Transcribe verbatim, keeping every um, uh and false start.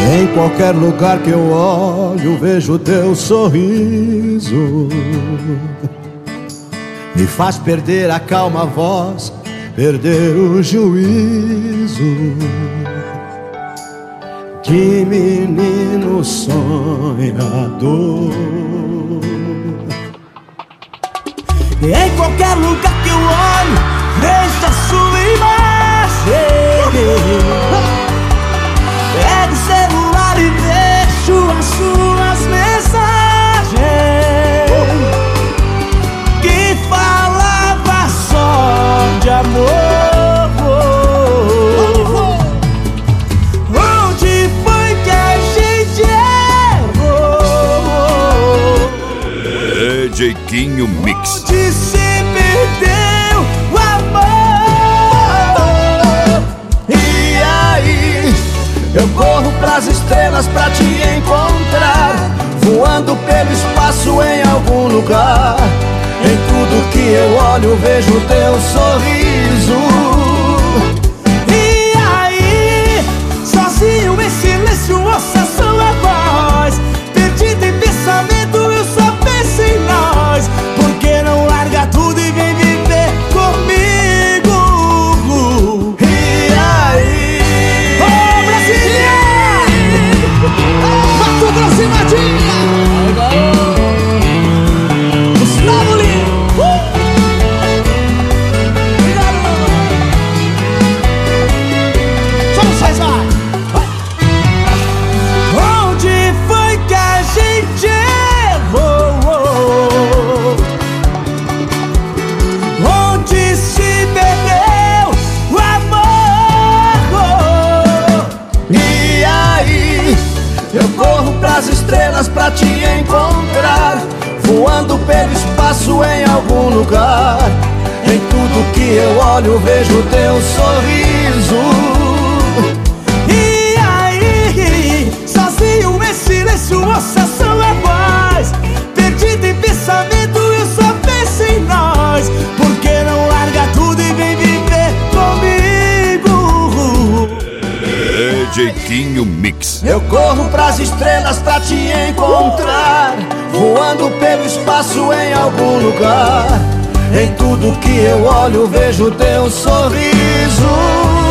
Em qualquer lugar que eu olho, vejo teu sorriso. Me faz perder a calma voz, perder o juízo. Que menino sonhador. Em qualquer lugar que eu olho, vejo a sua imagem. Pego o celular e vejo as suas mensagens que falava só de amor. Onde foi que a gente errou? É Dieguinho Mix. Onde se perdeu o amor? E aí, eu corro pras estrelas pra te encontrar, voando pelo espaço em algum lugar. Em tudo que eu olho, vejo teu sorriso. E aí, sozinho em silêncio, ouça sua voz. Perdido em pensamento, eu só penso em nós. Por que não larga tudo e vem viver comigo? E aí, ô Brasília! Mato Grosso e Madinha! Gustavo Lima! Uh! Obrigado, mamãe! Só vocês, vai! Vai! Onde foi que a gente errou? Onde se perdeu o amor? E aí, eu corro pras estrelas pra te encontrar, voando pelo espaço em algum lugar. Em tudo que eu olho, vejo teu sorriso. E aí, sozinho em silêncio, ouça sua voz. Perdido em pensamento, eu só penso em nós. Por que não larga tudo e vem viver comigo? É Dieguinho Mix. Eu corro pras estrelas pra te encontrar, voando pelo espaço em algum lugar. Em tudo que eu olho, vejo teu sorriso.